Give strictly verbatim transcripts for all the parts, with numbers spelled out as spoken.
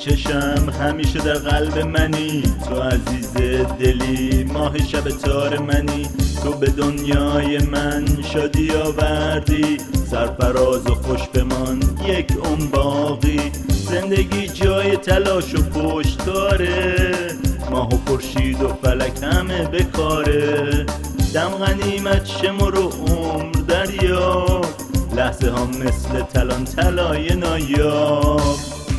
چشم همیشه در قلب منی، تو عزیز دلی ماه شب تار منی، تو به دنیای من شادی آوردی، سرفراز و خوش بمان یک عمر باقی. زندگی جای تلاش و پشتکاره، ماه و خورشید و فلک همه بکاره. دم غنیمت شمر و عمر دریا، لحظه ها مثل تلان طلای نایاب.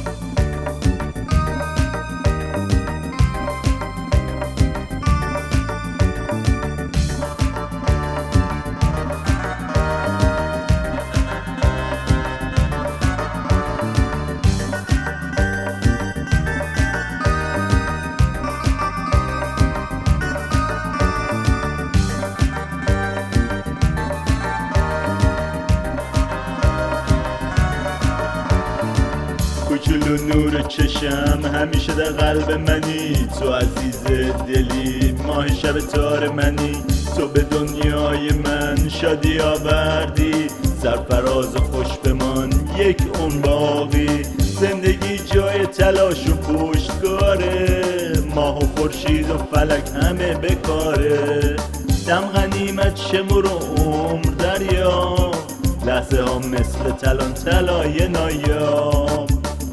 کوچولو نور چشم همیشه در قلب منی، تو عزیز دلی ماه شب تار منی، تو به دنیای من شادی آوردی، سرفراز و خوش بمان یک عمر باقی. زندگی جای تلاش و پشتکاره، ماه و خورشید و فلک همه بکاره. دم غنیمت شمر و عمر دریا، لحظه ها مثل تلان طلای نایاب.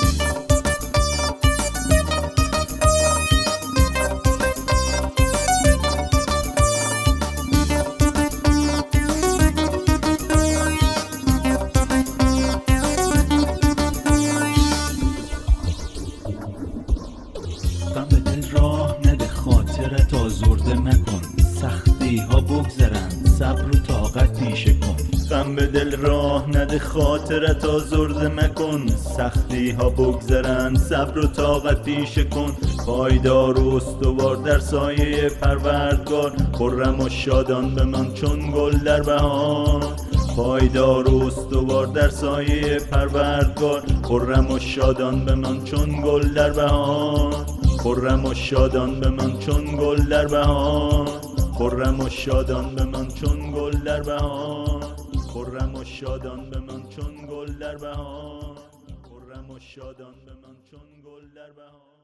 غم به دل راه نده، خاطرت آزرده مکن، سختی ها بگذرن صبر و طاقت پیشه کن. غم به دل راه نده، خاطرت آزرده مکن، سختی ها بگذرن صبر و طاقت پیشه کن. پایدار و استوار در سایه پروردگار، خرم و شادان بمان چون گل در بهار. پایدار و استوار در سایه پروردگار، خرم و شادان بمان چون گل در بهار. خرم و شادان بمان چون گل در بهار، خرم و شادان بمان چون گل در بهار، خرم و شادان بمان چون گل در بهار، خرم و شادان بمان چون گل در بهار.